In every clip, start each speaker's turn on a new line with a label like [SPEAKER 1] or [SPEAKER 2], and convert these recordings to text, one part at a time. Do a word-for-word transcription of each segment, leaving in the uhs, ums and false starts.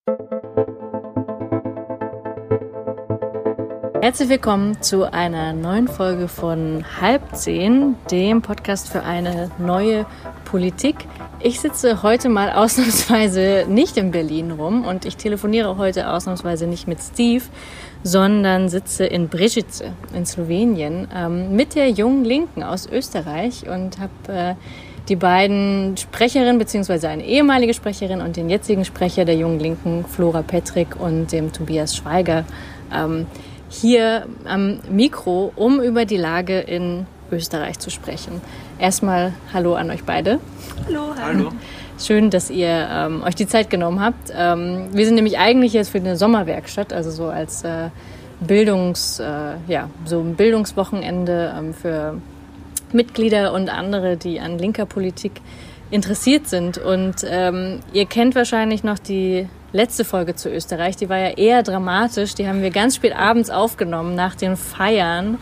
[SPEAKER 1] Herzlich willkommen zu einer neuen Folge von Halb zehn, dem Podcast für eine neue Politik. Ich sitze heute mal ausnahmsweise nicht in Berlin rum und ich telefoniere heute ausnahmsweise nicht mit Steve, sondern sitze in Brežice in Slowenien ähm, mit der Jungen Linken aus Österreich und habe äh, die beiden Sprecherinnen bzw. eine ehemalige Sprecherin und den jetzigen Sprecher der Jungen Linken, Flora Petrik und dem Tobias Schweiger, ähm, hier am Mikro, um über die Lage in Österreich zu sprechen. Erstmal Hallo an euch beide.
[SPEAKER 2] Hallo. Hallo.
[SPEAKER 1] Schön, dass ihr ähm, euch die Zeit genommen habt. Ähm, wir sind nämlich eigentlich jetzt für eine Sommerwerkstatt, also so als äh, Bildungs, äh, ja, so ein Bildungswochenende ähm, für Mitglieder und andere, die an linker Politik interessiert sind. Und ähm, ihr kennt wahrscheinlich noch die letzte Folge zu Österreich, die war ja eher dramatisch. Die haben wir ganz spät abends aufgenommen, nach den Feiern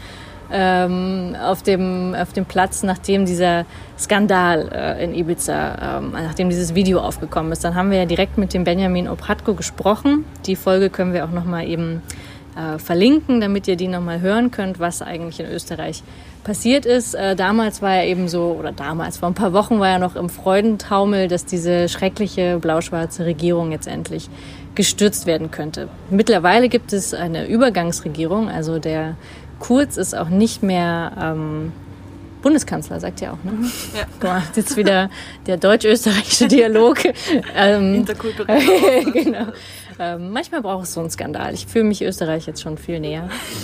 [SPEAKER 1] ähm, auf dem, auf dem Platz, nachdem dieser Skandal äh, in Ibiza, ähm, nachdem dieses Video aufgekommen ist. Dann haben wir ja direkt mit dem Benjamin Obratko gesprochen. Die Folge können wir auch nochmal eben äh, verlinken, damit ihr die nochmal hören könnt, was eigentlich in Österreich passiert ist. Äh, damals war ja eben so, oder damals, vor ein paar Wochen war ja noch im Freudentaumel, dass diese schreckliche blau-schwarze Regierung jetzt endlich gestürzt werden könnte. Mittlerweile gibt es eine Übergangsregierung, also der Kurz ist auch nicht mehr ähm, Bundeskanzler, sagt ihr auch, ne? Ja. Guck mal, jetzt wieder der deutsch-österreichische Dialog. ähm,
[SPEAKER 2] Interkulturell.
[SPEAKER 1] Genau. Ähm, manchmal braucht es so einen Skandal. Ich fühle mich Österreich jetzt schon viel näher.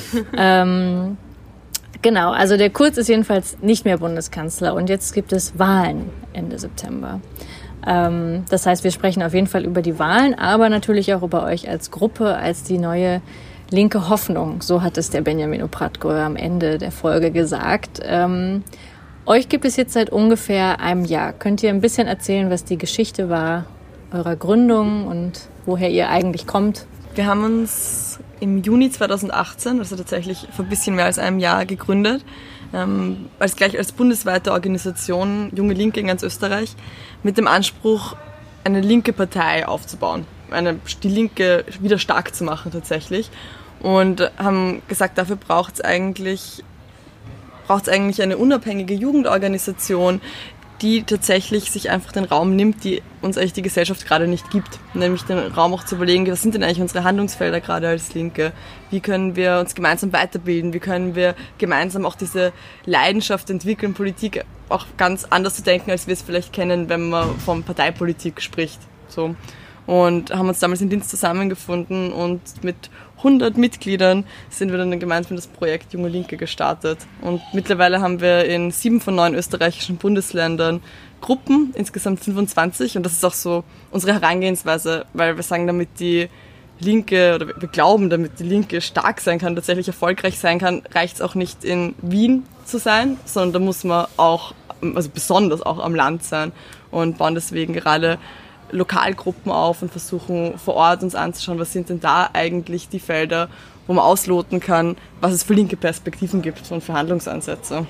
[SPEAKER 1] ähm, Genau, also der Kurz ist jedenfalls nicht mehr Bundeskanzler und jetzt gibt es Wahlen Ende September. Ähm, das heißt, wir sprechen auf jeden Fall über die Wahlen, aber natürlich auch über euch als Gruppe, als die neue linke Hoffnung. So hat es der Benjamin Obratko am Ende der Folge gesagt. Ähm, euch gibt es jetzt seit ungefähr einem Jahr. Könnt ihr ein bisschen erzählen, was die Geschichte war eurer Gründung und woher ihr eigentlich kommt?
[SPEAKER 2] Wir haben uns im Juni zweitausendachtzehn, also tatsächlich vor ein bisschen mehr als einem Jahr, gegründet, ähm, als gleich als bundesweite Organisation Junge Linke in ganz Österreich, mit dem Anspruch, eine linke Partei aufzubauen, eine, die Linke wieder stark zu machen tatsächlich, und haben gesagt, dafür braucht es eigentlich, braucht's eigentlich eine unabhängige Jugendorganisation, die tatsächlich sich einfach den Raum nimmt, die uns eigentlich die Gesellschaft gerade nicht gibt. Nämlich den Raum auch zu überlegen, was sind denn eigentlich unsere Handlungsfelder gerade als Linke? Wie können wir uns gemeinsam weiterbilden? Wie können wir gemeinsam auch diese Leidenschaft entwickeln, Politik auch ganz anders zu denken, als wir es vielleicht kennen, wenn man von Parteipolitik spricht. So. Und haben uns damals in Linz zusammengefunden und mit hundert Mitgliedern sind wir dann gemeinsam das Projekt Junge Linke gestartet. Und mittlerweile haben wir in sieben von neun österreichischen Bundesländern Gruppen, insgesamt fünfundzwanzig. Und das ist auch so unsere Herangehensweise, weil wir sagen, damit die Linke, oder wir glauben, damit die Linke stark sein kann, tatsächlich erfolgreich sein kann, reicht es auch nicht in Wien zu sein, sondern da muss man auch, also besonders auch am Land sein, und bauen deswegen gerade Lokalgruppen auf und versuchen vor Ort uns anzuschauen, was sind denn da eigentlich die Felder, wo man ausloten kann, was es für linke Perspektiven gibt und für Handlungsansätze.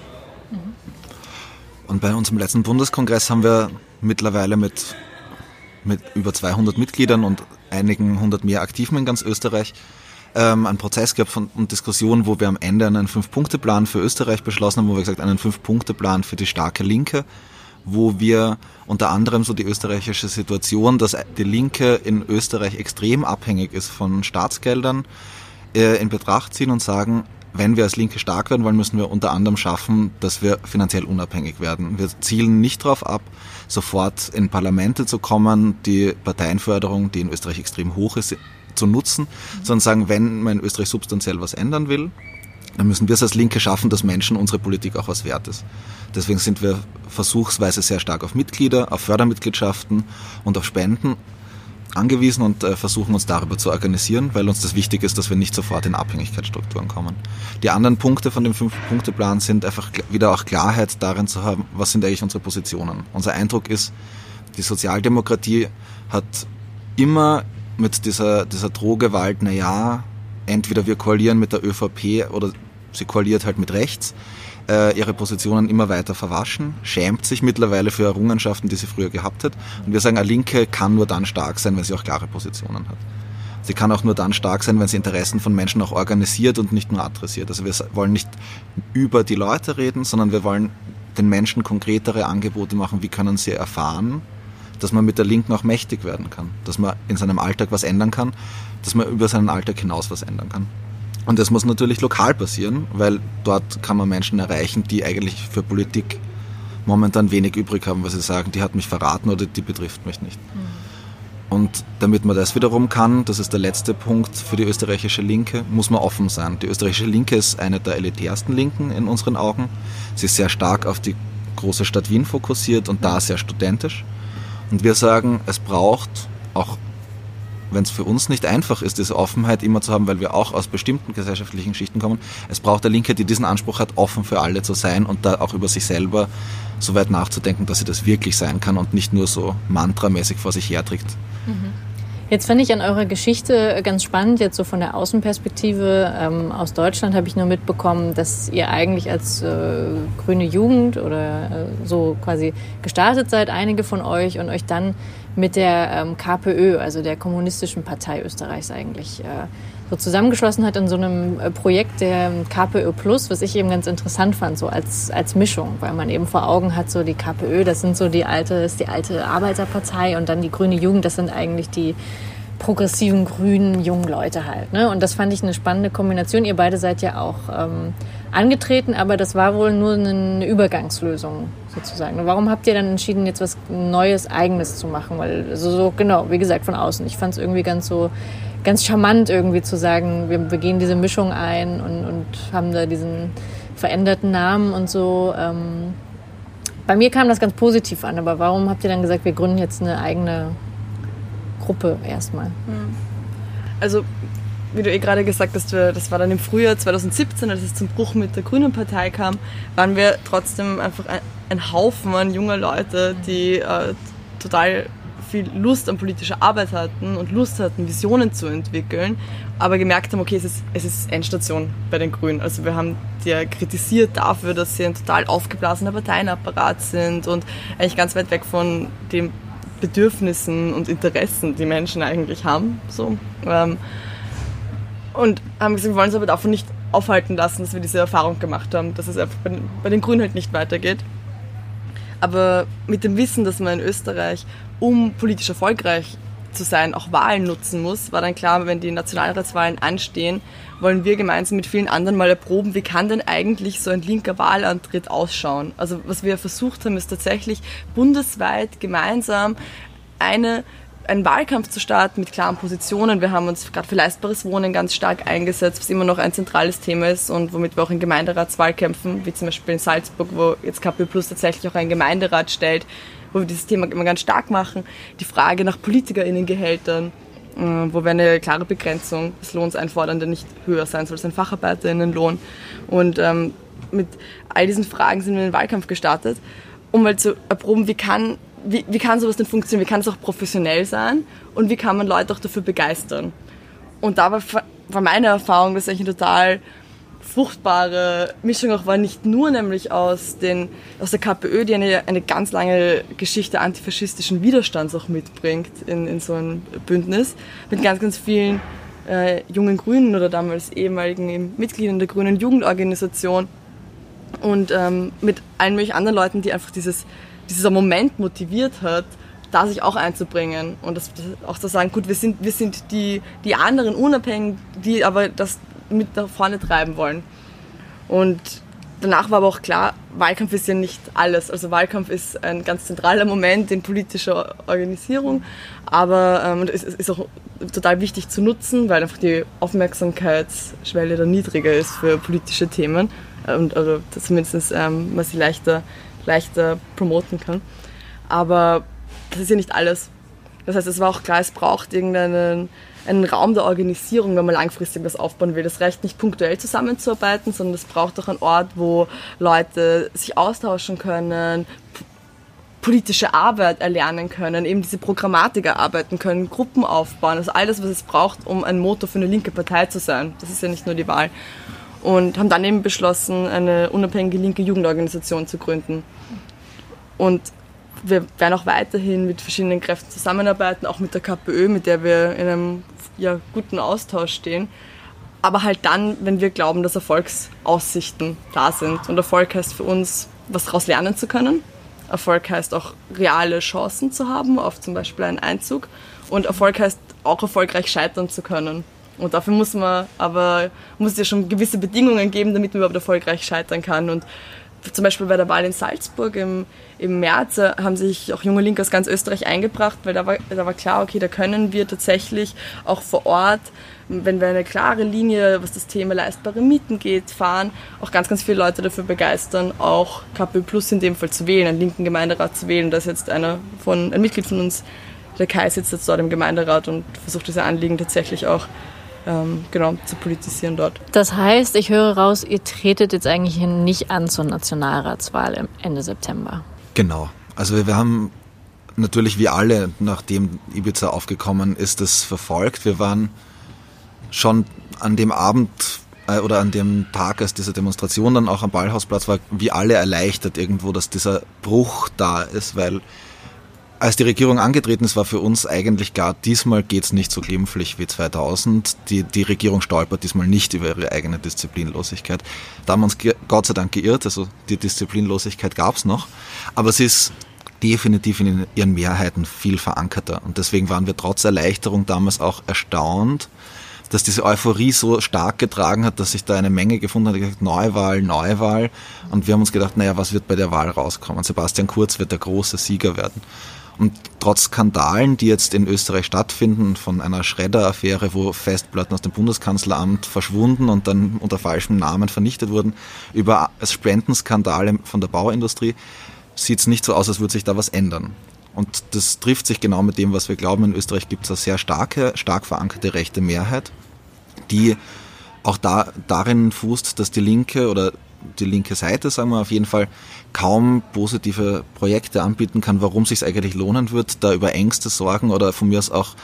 [SPEAKER 3] Und bei unserem letzten Bundeskongress haben wir mittlerweile mit, mit über zweihundert Mitgliedern und einigen hundert mehr Aktiven in ganz Österreich ähm, einen Prozess gehabt von, und Diskussionen, wo wir am Ende einen Fünf-Punkte-Plan für Österreich beschlossen haben, wo wir gesagt einen Fünf-Punkte-Plan für die starke Linke, wo wir unter anderem so die österreichische Situation, dass die Linke in Österreich extrem abhängig ist von Staatsgeldern, äh, in Betracht ziehen und sagen, wenn wir als Linke stark werden wollen, müssen wir unter anderem schaffen, dass wir finanziell unabhängig werden. Wir zielen nicht darauf ab, sofort in Parlamente zu kommen, die Parteienförderung, die in Österreich extrem hoch ist, zu nutzen, sondern sagen, wenn man in Österreich substanziell was ändern will, dann müssen wir es als Linke schaffen, dass Menschen unsere Politik auch was wert ist. Deswegen sind wir versuchsweise sehr stark auf Mitglieder, auf Fördermitgliedschaften und auf Spenden angewiesen und äh, versuchen uns darüber zu organisieren, weil uns das wichtig ist, dass wir nicht sofort in Abhängigkeitsstrukturen kommen. Die anderen Punkte von dem Fünf-Punkte-Plan sind einfach wieder auch Klarheit darin zu haben, was sind eigentlich unsere Positionen. Unser Eindruck ist, die Sozialdemokratie hat immer mit dieser, dieser Drohgewalt, na ja, entweder wir koalieren mit der ÖVP oder sie koaliert halt mit rechts, äh, ihre Positionen immer weiter verwaschen, schämt sich mittlerweile für Errungenschaften, die sie früher gehabt hat. Und wir sagen, eine Linke kann nur dann stark sein, wenn sie auch klare Positionen hat. Sie kann auch nur dann stark sein, wenn sie Interessen von Menschen auch organisiert und nicht nur adressiert. Also wir wollen nicht über die Leute reden, sondern wir wollen den Menschen konkretere Angebote machen, wie können sie erfahren, dass man mit der Linken auch mächtig werden kann, dass man in seinem Alltag was ändern kann, dass man über seinen Alltag hinaus was ändern kann. Und das muss natürlich lokal passieren, weil dort kann man Menschen erreichen, die eigentlich für Politik momentan wenig übrig haben, weil sie sagen, die hat mich verraten oder die betrifft mich nicht. Mhm. Und damit man das wiederum kann, das ist der letzte Punkt für die österreichische Linke, muss man offen sein. Die österreichische Linke ist eine der elitärsten Linken in unseren Augen. Sie ist sehr stark auf die große Stadt Wien fokussiert und da sehr studentisch. Und wir sagen, es braucht, auch wenn es für uns nicht einfach ist, diese Offenheit immer zu haben, weil wir auch aus bestimmten gesellschaftlichen Schichten kommen, es braucht eine Linke, die diesen Anspruch hat, offen für alle zu sein und da auch über sich selber so weit nachzudenken, dass sie das wirklich sein kann und nicht nur so mantramäßig vor sich herträgt.
[SPEAKER 1] Jetzt fand ich an eurer Geschichte ganz spannend, jetzt so von der Außenperspektive ähm, aus Deutschland habe ich nur mitbekommen, dass ihr eigentlich als äh, grüne Jugend oder äh, so quasi gestartet seid, einige von euch, und euch dann mit der ähm, K P Ö, also der Kommunistischen Partei Österreichs eigentlich äh, so zusammengeschlossen hat in so einem äh, Projekt der K P Ö Plus, was ich eben ganz interessant fand, so als, als Mischung, weil man eben vor Augen hat, so die K P Ö, das sind so die alte, ist die alte Arbeiterpartei, und dann die grüne Jugend, das sind eigentlich die progressiven, grünen, jungen Leute halt. Ne? Und das fand ich eine spannende Kombination. Ihr beide seid ja auch ähm, angetreten, aber das war wohl nur eine Übergangslösung sozusagen. Warum habt ihr dann entschieden, jetzt was Neues, Eigenes zu machen? Weil, also so, genau, wie gesagt, von außen. Ich fand es irgendwie ganz so, ganz charmant irgendwie zu sagen, wir, wir gehen diese Mischung ein und, und haben da diesen veränderten Namen und so. Ähm, bei mir kam das ganz positiv an, aber warum habt ihr dann gesagt, wir gründen jetzt eine eigene Gruppe erstmal?
[SPEAKER 2] Also, wie du eh gerade gesagt hast, das war dann im Frühjahr zwanzig siebzehn, als es zum Bruch mit der Grünen Partei kam, waren wir trotzdem einfach ein, ein Haufen an junger Leute, die äh, total viel Lust an politischer Arbeit hatten und Lust hatten, Visionen zu entwickeln, aber gemerkt haben, okay, es ist, es ist Endstation bei den Grünen. Also wir haben die ja kritisiert dafür, dass sie ein total aufgeblasener Parteienapparat sind und eigentlich ganz weit weg von dem Bedürfnissen und Interessen, die Menschen eigentlich haben. So. Ähm, und haben gesagt, wir wollen uns aber davon nicht aufhalten lassen, dass wir diese Erfahrung gemacht haben, dass es einfach bei den, bei den Grünen halt nicht weitergeht. Aber mit dem Wissen, dass man in Österreich, um politisch erfolgreich zu sein, auch Wahlen nutzen muss, war dann klar, wenn die Nationalratswahlen anstehen, wollen wir gemeinsam mit vielen anderen mal erproben, wie kann denn eigentlich so ein linker Wahlantritt ausschauen. Also was wir versucht haben, ist tatsächlich bundesweit gemeinsam eine, einen Wahlkampf zu starten mit klaren Positionen. Wir haben uns gerade für leistbares Wohnen ganz stark eingesetzt, was immer noch ein zentrales Thema ist und womit wir auch in Gemeinderatswahlkämpfen, wie zum Beispiel in Salzburg, wo jetzt K P Ö Plus tatsächlich auch einen Gemeinderat stellt, wo wir dieses Thema immer ganz stark machen. Die Frage nach PolitikerInnengehältern, wo wir eine klare Begrenzung des Lohns einfordern, der nicht höher sein soll als ein FacharbeiterInnenlohn. Und ähm, mit all diesen Fragen sind wir in den Wahlkampf gestartet, um mal zu erproben, wie kann, wie, wie kann sowas denn funktionieren, wie kann es auch professionell sein und wie kann man Leute auch dafür begeistern. Und da war, war meine Erfahrung, dass eigentlich eine total fruchtbare Mischung auch war, nicht nur nämlich aus, den, aus der K P Ö, die eine, eine ganz lange Geschichte antifaschistischen Widerstands auch mitbringt in, in so ein Bündnis, mit ganz, ganz vielen äh, jungen Grünen oder damals ehemaligen Mitgliedern der Grünen Jugendorganisation und ähm, mit allen möglichen anderen Leuten, die einfach dieses, dieser Moment motiviert hat, da sich auch einzubringen und das, das auch zu sagen, gut, wir sind, wir sind die, die anderen Unabhängigen, die aber das mit nach vorne treiben wollen. Und danach war aber auch klar, Wahlkampf ist ja nicht alles. Also Wahlkampf ist ein ganz zentraler Moment in politischer Organisierung, aber ähm, es ist auch total wichtig zu nutzen, weil einfach die Aufmerksamkeitsschwelle da niedriger ist für politische Themen und also zumindest ähm, man sie leichter, leichter promoten kann. Aber das ist ja nicht alles. Das heißt, es war auch klar, es braucht irgendeinen einen Raum der Organisierung, wenn man langfristig was aufbauen will. Das reicht nicht, punktuell zusammenzuarbeiten, sondern es braucht auch einen Ort, wo Leute sich austauschen können, p- politische Arbeit erlernen können, eben diese Programmatik erarbeiten können, Gruppen aufbauen, also all das, was es braucht, um ein Motor für eine linke Partei zu sein. Das ist ja nicht nur die Wahl. und haben dann eben beschlossen, eine unabhängige linke Jugendorganisation zu gründen. Und wir werden auch weiterhin mit verschiedenen Kräften zusammenarbeiten, auch mit der KPÖ, mit der wir in einem ja, guten Austausch stehen. Aber halt dann, wenn wir glauben, dass Erfolgsaussichten da sind. Und Erfolg heißt für uns, was daraus lernen zu können. Erfolg heißt auch, reale Chancen zu haben auf zum Beispiel einen Einzug. Und Erfolg heißt auch, erfolgreich scheitern zu können. Und dafür muss man aber muss es ja schon gewisse Bedingungen geben, damit man überhaupt erfolgreich scheitern kann. Und zum Beispiel bei der Wahl in Salzburg im, im März äh, haben sich auch junge Linke aus ganz Österreich eingebracht, weil da war, da war klar, okay, da können wir tatsächlich auch vor Ort, wenn wir eine klare Linie, was das Thema leistbare Mieten geht, fahren, auch ganz, ganz viele Leute dafür begeistern, auch KPÖ Plus in dem Fall zu wählen, einen linken Gemeinderat zu wählen. Da ist jetzt einer von, ein Mitglied von uns, der Kai, sitzt jetzt dort im Gemeinderat und versucht diese Anliegen tatsächlich auch ähm, genau, zu politisieren dort.
[SPEAKER 1] Das heißt, ich höre raus, ihr tretet jetzt eigentlich nicht an zur Nationalratswahl Ende September.
[SPEAKER 3] Genau. Also wir, wir haben natürlich wie alle, nachdem Ibiza aufgekommen ist, das verfolgt. Wir waren schon an dem Abend äh, oder an dem Tag, als diese Demonstration dann auch am Ballhausplatz war, wie alle erleichtert irgendwo, dass dieser Bruch da ist, weil als die Regierung angetreten ist, war für uns eigentlich klar, diesmal geht's nicht so glimpflich wie zweitausend. Die, die Regierung stolpert diesmal nicht über ihre eigene Disziplinlosigkeit. Da haben wir uns Gott sei Dank geirrt, also die Disziplinlosigkeit gab's noch, aber sie ist definitiv in ihren Mehrheiten viel verankerter und deswegen waren wir trotz Erleichterung damals auch erstaunt, dass diese Euphorie so stark getragen hat, dass sich da eine Menge gefunden hat, gesagt, Neuwahl, Neuwahl. Und wir haben uns gedacht, naja, was wird bei der Wahl rauskommen? Sebastian Kurz wird der große Sieger werden. Und trotz Skandalen, die jetzt in Österreich stattfinden, von einer Schredder-Affäre, wo Festplatten aus dem Bundeskanzleramt verschwunden und dann unter falschem Namen vernichtet wurden, über Spendenskandale von der Bauindustrie, sieht es nicht so aus, als würde sich da was ändern. Und das trifft sich genau mit dem, was wir glauben. In Österreich gibt es eine sehr starke, stark verankerte rechte Mehrheit, die auch da, darin fußt, dass die Linke oder die linke Seite, sagen wir auf jeden Fall, kaum positive Projekte anbieten kann, warum es sich eigentlich lohnen wird, da über Ängste, Sorgen oder von mir aus auch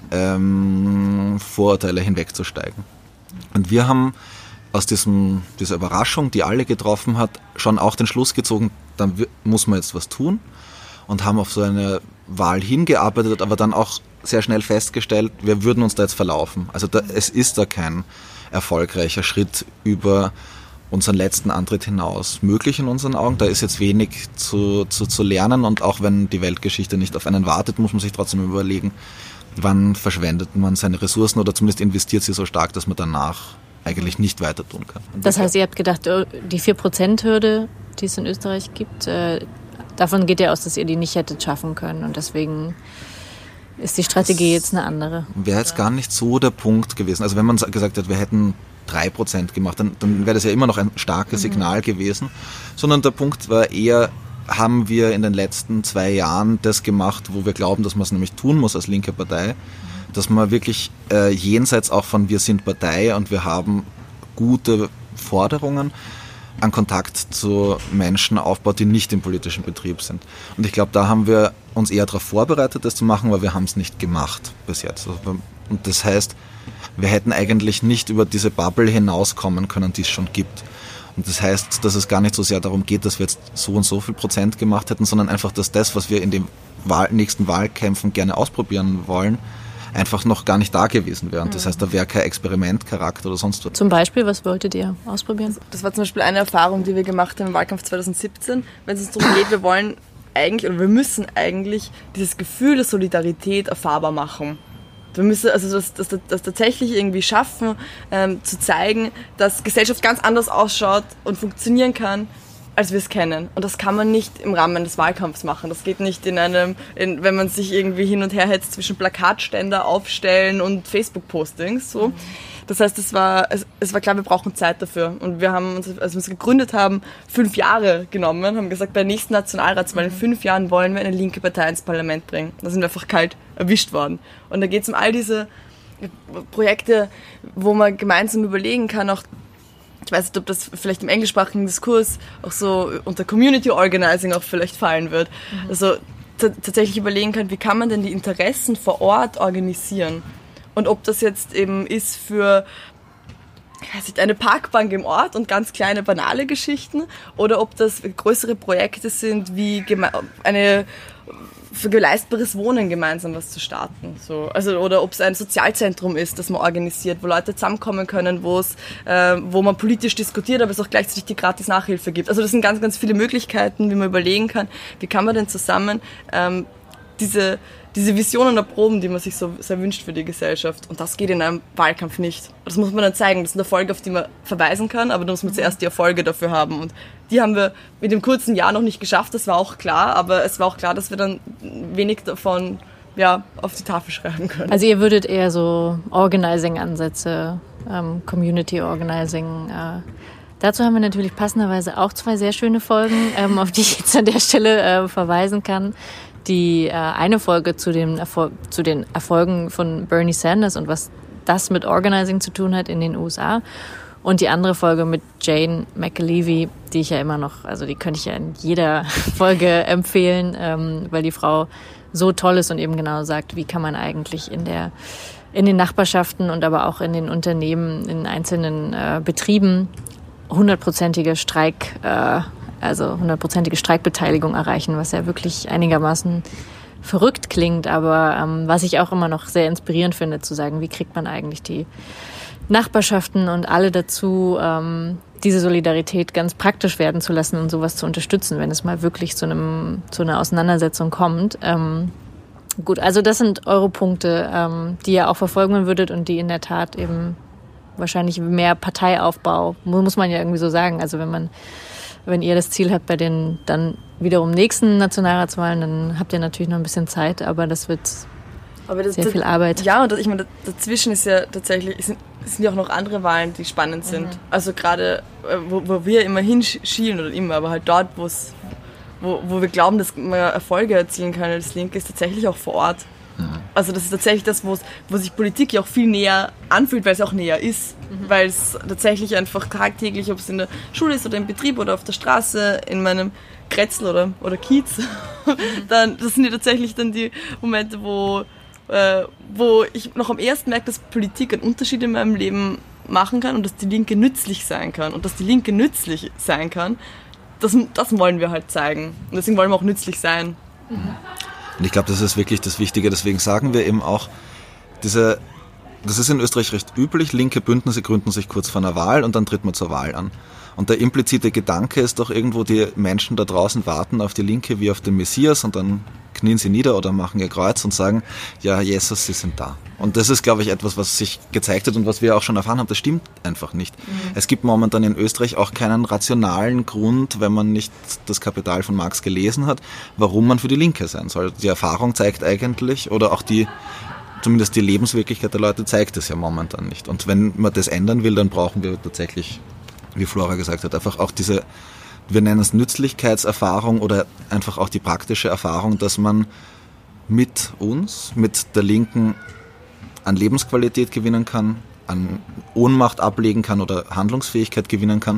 [SPEAKER 3] ähm, Vorurteile hinwegzusteigen. Und wir haben aus diesem, dieser Überraschung, die alle getroffen hat, schon auch den Schluss gezogen, dann muss man jetzt was tun. Und haben auf so eine Wahl hingearbeitet, aber dann auch sehr schnell festgestellt, wir würden uns da jetzt verlaufen. Also da, es ist da kein erfolgreicher Schritt über unseren letzten Antritt hinaus möglich in unseren Augen. Da ist jetzt wenig zu, zu, zu lernen und auch wenn die Weltgeschichte nicht auf einen wartet, muss man sich trotzdem überlegen, wann verschwendet man seine Ressourcen oder zumindest investiert sie so stark, dass man danach eigentlich nicht weiter tun kann.
[SPEAKER 1] Das heißt, ihr habt gedacht, die vier Prozent Hürde, die es in Österreich gibt, davon geht ja aus, dass ihr die nicht hättet schaffen können und deswegen ist die Strategie jetzt eine andere.
[SPEAKER 3] Wäre jetzt gar nicht so der Punkt gewesen. Also wenn man gesagt hat, wir hätten drei Prozent gemacht, dann, dann wäre das ja immer noch ein starkes Signal mhm. gewesen. Sondern der Punkt war eher, haben wir in den letzten zwei Jahren das gemacht, wo wir glauben, dass man es nämlich tun muss als linke Partei, mhm. dass man wirklich äh, jenseits auch von wir sind Partei und wir haben gute Forderungen, an Kontakt zu Menschen aufbaut, die nicht im politischen Betrieb sind. Und ich glaube, da haben wir uns eher darauf vorbereitet, das zu machen, weil wir haben es nicht gemacht bis jetzt. Und das heißt, wir hätten eigentlich nicht über diese Bubble hinauskommen können, die es schon gibt. Und das heißt, dass es gar nicht so sehr darum geht, dass wir jetzt so und so viel Prozent gemacht hätten, sondern einfach, dass das, was wir in den Wahl- nächsten Wahlkämpfen gerne ausprobieren wollen, einfach noch gar nicht da gewesen wäre. Und das heißt, da wäre kein Experimentcharakter oder sonst was.
[SPEAKER 1] Zum Beispiel, was wolltet ihr ausprobieren?
[SPEAKER 2] Das war zum Beispiel eine Erfahrung, die wir gemacht haben im Wahlkampf zwanzig siebzehn. Wenn es uns darum geht, wir wollen eigentlich oder wir müssen eigentlich dieses Gefühl der Solidarität erfahrbar machen. Wir müssen also das, das, das tatsächlich irgendwie schaffen, ähm, zu zeigen, dass Gesellschaft ganz anders ausschaut und funktionieren kann, als wir es kennen. Und das kann man nicht im Rahmen des Wahlkampfs machen. Das geht nicht in einem, in, wenn man sich irgendwie hin und her hetzt zwischen Plakatständer aufstellen und Facebook-Postings. So. Das heißt, es war, es, es war klar, wir brauchen Zeit dafür. Und wir haben uns, als wir uns gegründet haben, fünf Jahre genommen, haben gesagt, bei der nächsten Nationalratswahl in fünf Jahren wollen wir eine linke Partei ins Parlament bringen. Da sind wir einfach kalt erwischt worden. Und da geht es um all diese Projekte, wo man gemeinsam überlegen kann, auch ich weiß nicht, ob das vielleicht im englischsprachigen Diskurs auch so unter Community Organizing auch vielleicht fallen wird. Mhm. Also t- tatsächlich überlegen kann, wie kann man denn die Interessen vor Ort organisieren? Und ob das jetzt eben ist für ich weiß nicht, eine Parkbank im Ort und ganz kleine, banale Geschichten oder ob das größere Projekte sind, wie geme- eine für leistbares Wohnen gemeinsam was zu starten. So. Also, oder ob es ein Sozialzentrum ist, das man organisiert, wo Leute zusammenkommen können, wo es, äh, wo man politisch diskutiert, aber es auch gleichzeitig die gratis Nachhilfe gibt. Also das sind ganz, ganz viele Möglichkeiten, wie man überlegen kann, wie kann man denn zusammen ähm, diese, diese Visionen erproben, die man sich so sehr wünscht für die Gesellschaft. Und das geht in einem Wahlkampf nicht. Das muss man dann zeigen. Das sind Erfolge, auf die man verweisen kann, aber da muss man zuerst die Erfolge dafür haben. Und die haben wir mit dem kurzen Jahr noch nicht geschafft, das war auch klar, aber es war auch klar, dass wir dann wenig davon ja, auf die Tafel schreiben können.
[SPEAKER 1] Also ihr würdet eher so Organizing-Ansätze, ähm, Community-Organizing, äh, dazu haben wir natürlich passenderweise auch zwei sehr schöne Folgen, ähm, auf die ich jetzt an der Stelle äh, verweisen kann. Die äh, eine Folge zu, dem Erfol- zu den Erfolgen von Bernie Sanders und was das mit Organizing zu tun hat in den U S A. Und die andere Folge mit Jane McAlevey, die ich ja immer noch, also die könnte ich ja in jeder Folge empfehlen, ähm, weil die Frau so toll ist und eben genau sagt, wie kann man eigentlich in der in den Nachbarschaften und aber auch in den Unternehmen, in einzelnen äh, Betrieben hundertprozentige Streik, äh, also hundertprozentige Streikbeteiligung erreichen, was ja wirklich einigermaßen verrückt klingt, aber ähm, was ich auch immer noch sehr inspirierend finde, zu sagen, wie kriegt man eigentlich die Nachbarschaften und alle dazu, ähm, diese Solidarität ganz praktisch werden zu lassen und sowas zu unterstützen, wenn es mal wirklich zu einem zu einer Auseinandersetzung kommt. Ähm, gut, also das sind eure Punkte, ähm, die ihr auch verfolgen würdet und die in der Tat eben wahrscheinlich mehr Parteiaufbau, muss man ja irgendwie so sagen. Also wenn man, wenn ihr das Ziel habt bei den dann wiederum nächsten Nationalratswahlen, dann habt ihr natürlich noch ein bisschen Zeit, aber das wird
[SPEAKER 2] aber das,
[SPEAKER 1] sehr
[SPEAKER 2] das,
[SPEAKER 1] viel Arbeit.
[SPEAKER 2] Ja, und das, ich meine, dazwischen ist ja tatsächlich, es sind, es sind ja auch noch andere Wahlen, die spannend sind. Mhm. Also gerade, wo, wo wir immer hinschielen, oder immer, aber halt dort, wo es, wo, wo wir glauben, dass man Erfolge erzielen kann als Linke, ist tatsächlich auch vor Ort. Mhm. Also das ist tatsächlich das, wo, wo sich Politik ja auch viel näher anfühlt, weil es auch näher ist. Mhm. Weil es tatsächlich einfach tagtäglich, ob es in der Schule ist oder im Betrieb oder auf der Straße, in meinem Kretzel oder, oder Kiez, mhm. dann, das sind ja tatsächlich dann die Momente, wo Äh, wo ich noch am ersten merke, dass Politik einen Unterschied in meinem Leben machen kann und dass die Linke nützlich sein kann. Und dass die Linke nützlich sein kann, das, das wollen wir halt zeigen. Und deswegen wollen wir auch nützlich sein.
[SPEAKER 3] Mhm. Und ich glaube, das ist wirklich das Wichtige. Deswegen sagen wir eben auch, diese, das ist in Österreich recht üblich, linke Bündnisse gründen sich kurz vor einer Wahl und dann tritt man zur Wahl an. Und der implizite Gedanke ist doch irgendwo, die Menschen da draußen warten auf die Linke wie auf den Messias und dann knien sie nieder oder machen ihr Kreuz und sagen, ja, Jesus, sie sind da. Und das ist, glaube ich, etwas, was sich gezeigt hat und was wir auch schon erfahren haben, das stimmt einfach nicht. Mhm. Es gibt momentan in Österreich auch keinen rationalen Grund, wenn man nicht das Kapital von Marx gelesen hat, warum man für die Linke sein soll. Die Erfahrung zeigt eigentlich, oder auch die, zumindest die Lebenswirklichkeit der Leute zeigt es ja momentan nicht. Und wenn man das ändern will, dann brauchen wir tatsächlich, wie Flora gesagt hat, einfach auch diese, wir nennen es Nützlichkeitserfahrung oder einfach auch die praktische Erfahrung, dass man mit uns, mit der Linken an Lebensqualität gewinnen kann, an Ohnmacht ablegen kann oder Handlungsfähigkeit gewinnen kann,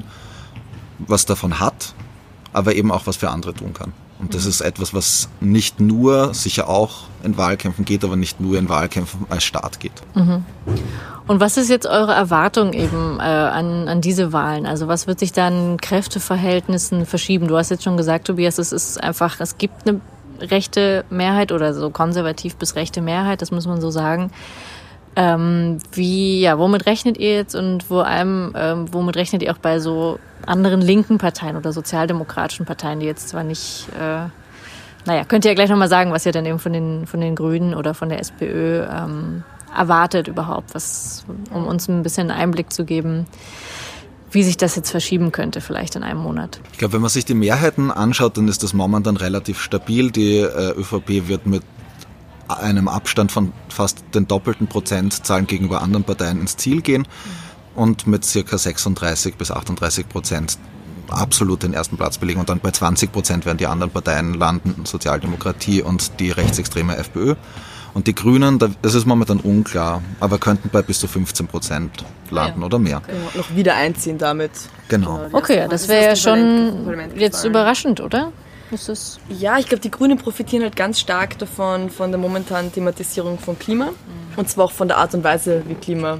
[SPEAKER 3] was davon hat, aber eben auch was für andere tun kann. Und das ist etwas, was nicht nur, sicher auch in Wahlkämpfen geht, aber nicht nur in Wahlkämpfen als Staat geht.
[SPEAKER 1] Mhm. Und was ist jetzt eure Erwartung eben äh, an, an diese Wahlen? Also was wird sich da an Kräfteverhältnissen verschieben? Du hast jetzt schon gesagt, Tobias, es ist einfach, es gibt eine rechte Mehrheit oder so konservativ bis rechte Mehrheit, das muss man so sagen. Ähm, wie, ja, womit rechnet ihr jetzt und vor allem, ähm, womit rechnet ihr auch bei so anderen linken Parteien oder sozialdemokratischen Parteien, die jetzt zwar nicht, äh, naja, könnt ihr ja gleich nochmal sagen, was ihr dann eben von den, von den Grünen oder von der SPÖ ähm, erwartet überhaupt, was, um uns ein bisschen Einblick zu geben, wie sich das jetzt verschieben könnte vielleicht in einem Monat.
[SPEAKER 3] Ich glaube, wenn man sich die Mehrheiten anschaut, dann ist das momentan relativ stabil. Die äh, ÖVP wird mit einem Abstand von fast den doppelten Prozentzahlen gegenüber anderen Parteien ins Ziel gehen und mit circa sechsunddreißig bis achtunddreißig Prozent absolut den ersten Platz belegen. Und dann bei zwanzig Prozent werden die anderen Parteien landen, Sozialdemokratie und die rechtsextreme FPÖ. Und die Grünen, das ist momentan unklar, aber könnten bei bis zu fünfzehn Prozent landen ja. oder mehr.
[SPEAKER 2] Genau, noch wieder einziehen damit.
[SPEAKER 3] Genau.
[SPEAKER 1] genau okay, das wäre ja schon jetzt überraschend, oder? Ist das
[SPEAKER 2] ja, ich glaube, die Grünen profitieren halt ganz stark davon, von der momentanen Thematisierung von Klima. Mhm. Und zwar auch von der Art und Weise, wie Klima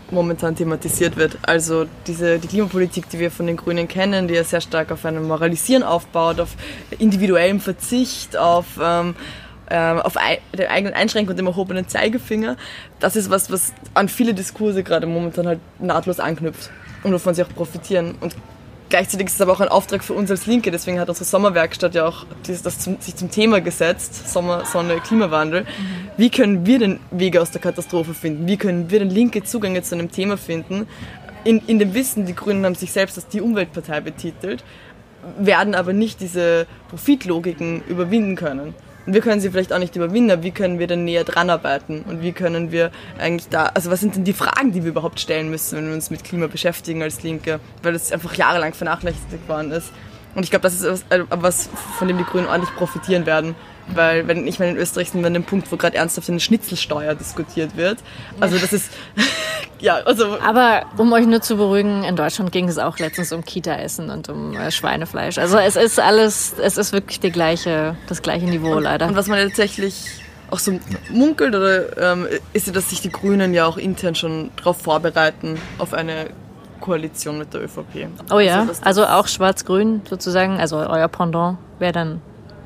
[SPEAKER 2] momentan thematisiert wird. Also diese, die Klimapolitik, die wir von den Grünen kennen, die ja sehr stark auf einem Moralisieren aufbaut, auf individuellem Verzicht, auf, ähm, ähm, auf ei- der eigenen Einschränkung und dem erhobenen Zeigefinger. Das ist was, was an viele Diskurse gerade momentan halt nahtlos anknüpft und wovon sie auch profitieren. Und gleichzeitig ist es aber auch ein Auftrag für uns als Linke, deswegen hat unsere Sommerwerkstatt ja auch dieses, das zum, sich zum Thema gesetzt, Sommer, Sonne, Klimawandel. Mhm. Wie können wir denn Wege aus der Katastrophe finden? Wie können wir denn linke Zugänge zu einem Thema finden? In, in dem Wissen, die Grünen haben sich selbst als die Umweltpartei betitelt, werden aber nicht diese Profitlogiken überwinden können. Und wir können sie vielleicht auch nicht überwinden, aber wie können wir denn näher dran arbeiten? Und wie können wir eigentlich da, also was sind denn die Fragen, die wir überhaupt stellen müssen, wenn wir uns mit Klima beschäftigen als Linke? Weil das einfach jahrelang vernachlässigt worden ist. Und ich glaube, das ist was, was, von dem die Grünen ordentlich profitieren werden. Weil, wenn ich meine, in Österreich sind wir an dem Punkt, wo gerade ernsthaft eine Schnitzelsteuer diskutiert wird. Also das ist, ja, also...
[SPEAKER 1] Aber um euch nur zu beruhigen, in Deutschland ging es auch letztens um Kita-Essen und um äh, Schweinefleisch. Also es ist alles, es ist wirklich die gleiche, das gleiche Niveau
[SPEAKER 2] und,
[SPEAKER 1] leider.
[SPEAKER 2] Und was man tatsächlich auch so munkelt, oder ähm, ist ja, dass sich die Grünen ja auch intern schon darauf vorbereiten, auf eine Koalition mit der ÖVP.
[SPEAKER 1] Oh ja,
[SPEAKER 2] also,
[SPEAKER 1] also auch schwarz-grün sozusagen, also euer Pendant wäre dann...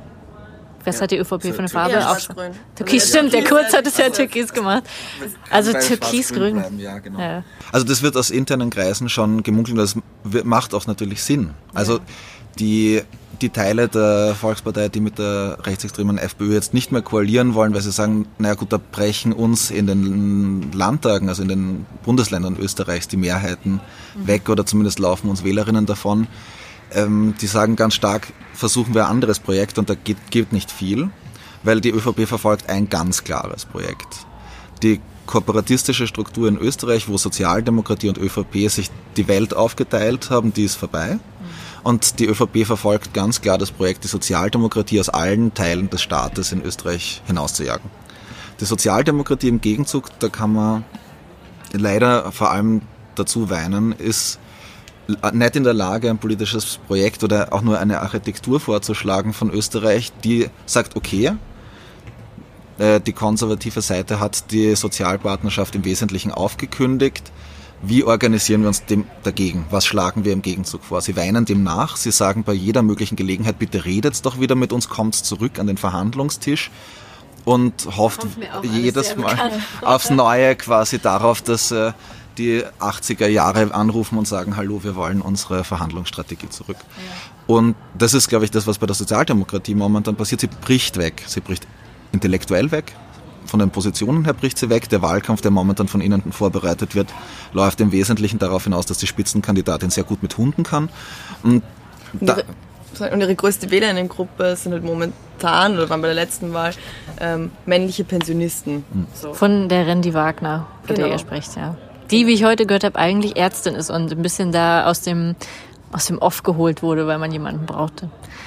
[SPEAKER 1] Was ja. hat die ÖVP für eine Farbe?
[SPEAKER 2] Ja,
[SPEAKER 1] auch Türkis, also, stimmt, der Kurz hat es ja türkis gemacht. Also türkisgrün.
[SPEAKER 3] Ja, genau.
[SPEAKER 1] Ja.
[SPEAKER 3] Also das wird aus internen Kreisen schon gemunkelt, das macht auch natürlich Sinn. Also ja. die, die Teile der Volkspartei, die mit der rechtsextremen FPÖ jetzt nicht mehr koalieren wollen, weil sie sagen, naja gut, da brechen uns in den Landtagen, also in den Bundesländern Österreichs die Mehrheiten mhm. weg oder zumindest laufen uns Wählerinnen davon. Ähm, die sagen ganz stark, versuchen wir ein anderes Projekt und da geht, geht nicht viel, weil die ÖVP verfolgt ein ganz klares Projekt. Die kooperatistische Struktur in Österreich, wo Sozialdemokratie und ÖVP sich die Welt aufgeteilt haben, die ist vorbei. Und die ÖVP verfolgt ganz klar das Projekt, die Sozialdemokratie aus allen Teilen des Staates in Österreich hinauszujagen. Die Sozialdemokratie im Gegenzug, da kann man leider vor allem dazu weinen, ist nicht in der Lage, ein politisches Projekt oder auch nur eine Architektur vorzuschlagen von Österreich, die sagt, okay, die konservative Seite hat die Sozialpartnerschaft im Wesentlichen aufgekündigt. Wie organisieren wir uns dem dagegen? Was schlagen wir im Gegenzug vor? Sie weinen dem nach, sie sagen bei jeder möglichen Gelegenheit, bitte redet doch wieder mit uns, kommt zurück an den Verhandlungstisch und hofft jedes Mal aufs Neue quasi darauf, dass die achtziger Jahre anrufen und sagen, hallo, wir wollen unsere Verhandlungsstrategie zurück. Ja. Und das ist, glaube ich, das, was bei der Sozialdemokratie momentan passiert. Sie bricht weg. Sie bricht intellektuell weg. Von den Positionen her bricht sie weg. Der Wahlkampf, der momentan von Ihnen vorbereitet wird, läuft im Wesentlichen darauf hinaus, dass die Spitzenkandidatin sehr gut mit Hunden kann. Und, da
[SPEAKER 2] und ihre größte Wählerinnengruppe sind halt momentan, oder waren bei der letzten Wahl, ähm, männliche Pensionisten. Mhm.
[SPEAKER 1] So. Von der Randy Wagner, von genau. der ihr sprecht, ja. Die, wie ich heute gehört habe, eigentlich Ärztin ist und ein bisschen da aus dem, aus dem Off geholt wurde, weil man jemanden brauchte.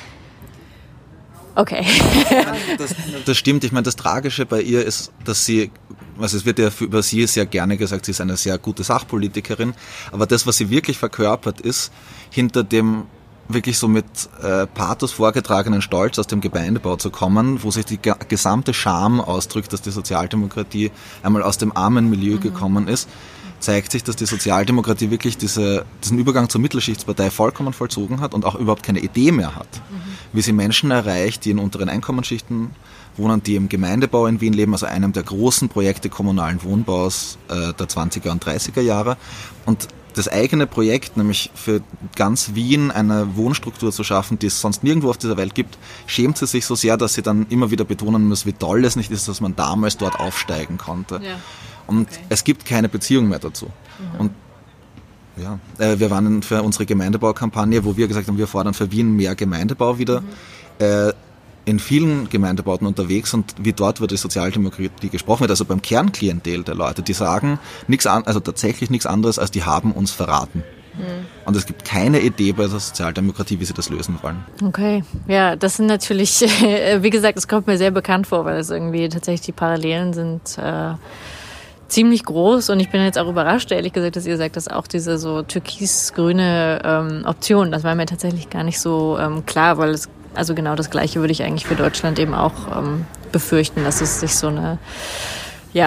[SPEAKER 1] Okay.
[SPEAKER 3] Das, das stimmt. Ich meine, das Tragische bei ihr ist, dass sie, also es wird ja über sie sehr gerne gesagt, sie ist eine sehr gute Sachpolitikerin, aber das, was sie wirklich verkörpert, ist hinter dem wirklich so mit äh, Pathos vorgetragenen Stolz aus dem Gemeindebau zu kommen, wo sich die ge- gesamte Scham ausdrückt, dass die Sozialdemokratie einmal aus dem armen Milieu mhm. gekommen ist, zeigt sich, dass die Sozialdemokratie wirklich diese, diesen Übergang zur Mittelschichtspartei vollkommen vollzogen hat und auch überhaupt keine Idee mehr hat, mhm. wie sie Menschen erreicht, die in unteren Einkommensschichten wohnen, die im Gemeindebau in Wien leben, also einem der großen Projekte kommunalen Wohnbaus äh, der zwanziger und dreißiger Jahre. Und das eigene Projekt, nämlich für ganz Wien eine Wohnstruktur zu schaffen, die es sonst nirgendwo auf dieser Welt gibt, schämt sie sich so sehr, dass sie dann immer wieder betonen muss, wie toll es nicht ist, dass man damals dort aufsteigen konnte. Ja. Und okay. es gibt keine Beziehung mehr dazu. Mhm. Und ja, äh, wir waren für unsere Gemeindebaukampagne, wo wir gesagt haben, wir fordern für Wien mehr Gemeindebau wieder, mhm. äh, in vielen Gemeindebauten unterwegs und wie dort wird die Sozialdemokratie gesprochen wird, also beim Kernklientel der Leute, die sagen nichts an, also tatsächlich nichts anderes, als die haben uns verraten. Mhm. Und es gibt keine Idee bei der Sozialdemokratie, wie sie das lösen wollen.
[SPEAKER 1] Okay, ja, das sind natürlich, wie gesagt, es kommt mir sehr bekannt vor, weil es irgendwie tatsächlich die Parallelen sind äh, ziemlich groß und ich bin jetzt auch überrascht, ehrlich gesagt, dass ihr sagt, dass auch diese so türkis-grüne ähm, Option, das war mir tatsächlich gar nicht so ähm, klar, weil es also genau das Gleiche würde ich eigentlich für Deutschland eben auch ähm, befürchten, dass es sich so eine ja,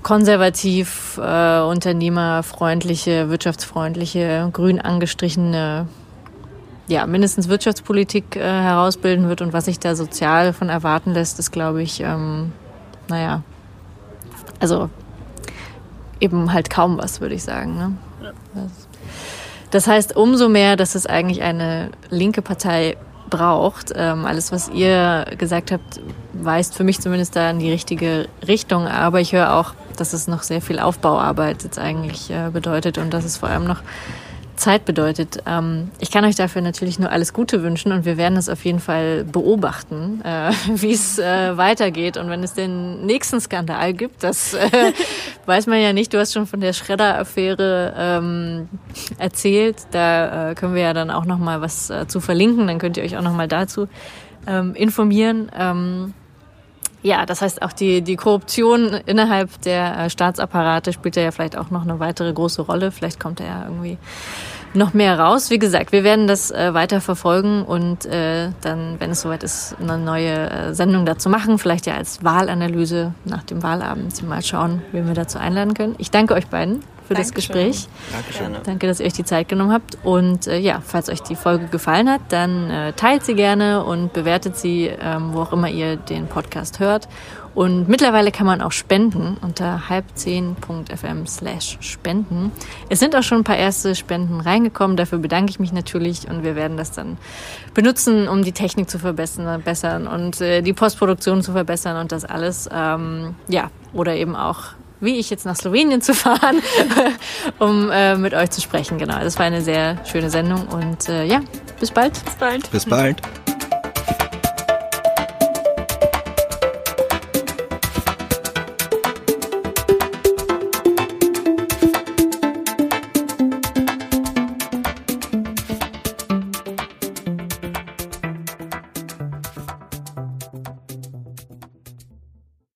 [SPEAKER 1] konservativ, äh, unternehmerfreundliche, wirtschaftsfreundliche, grün angestrichene, ja, mindestens Wirtschaftspolitik äh, herausbilden wird. Und was sich da sozial von erwarten lässt, ist, glaube ich, ähm, naja, also eben halt kaum was, würde ich sagen. Ne? Ja. Das, das heißt umso mehr, dass es eigentlich eine linke Partei braucht. Ähm, alles, was ihr gesagt habt, weist für mich zumindest da in die richtige Richtung. Aber ich höre auch, dass es noch sehr viel Aufbauarbeit jetzt eigentlich äh, bedeutet und dass es vor allem noch Zeit bedeutet. Ähm, ich kann euch dafür natürlich nur alles Gute wünschen und wir werden es auf jeden Fall beobachten, äh, wie es äh, weitergeht. Und wenn es den nächsten Skandal gibt, das äh, weiß man ja nicht. Du hast schon von der Schredder-Affäre ähm, erzählt. Da äh, können wir ja dann auch noch mal was äh, zu verlinken. Dann könnt ihr euch auch noch mal dazu ähm, informieren. Ähm, Ja, das heißt auch die, die Korruption innerhalb der äh, Staatsapparate spielt ja vielleicht auch noch eine weitere große Rolle. Vielleicht kommt da ja irgendwie noch mehr raus. Wie gesagt, wir werden das äh, weiter verfolgen und äh, dann, wenn es soweit ist, eine neue äh, Sendung dazu machen. Vielleicht ja als Wahlanalyse nach dem Wahlabend. Mal schauen, wen wir dazu einladen können. Ich danke euch beiden für Dankeschön. Das Gespräch.
[SPEAKER 3] Dankeschön.
[SPEAKER 1] Danke, dass ihr euch die Zeit genommen habt. Und äh, ja, falls euch die Folge gefallen hat, dann äh, teilt sie gerne und bewertet sie, ähm, wo auch immer ihr den Podcast hört. Und mittlerweile kann man auch spenden unter halbzehn punkt f m slash spenden. Es sind auch schon ein paar erste Spenden reingekommen. Dafür bedanke ich mich natürlich und wir werden das dann benutzen, um die Technik zu verbessern und äh, die Postproduktion zu verbessern und das alles. Ähm, ja, oder eben auch wie ich jetzt nach Slowenien zu fahren, um äh, mit euch zu sprechen. Genau, das war eine sehr schöne Sendung und äh, ja, bis bald.
[SPEAKER 2] Bis bald.
[SPEAKER 3] Bis bald.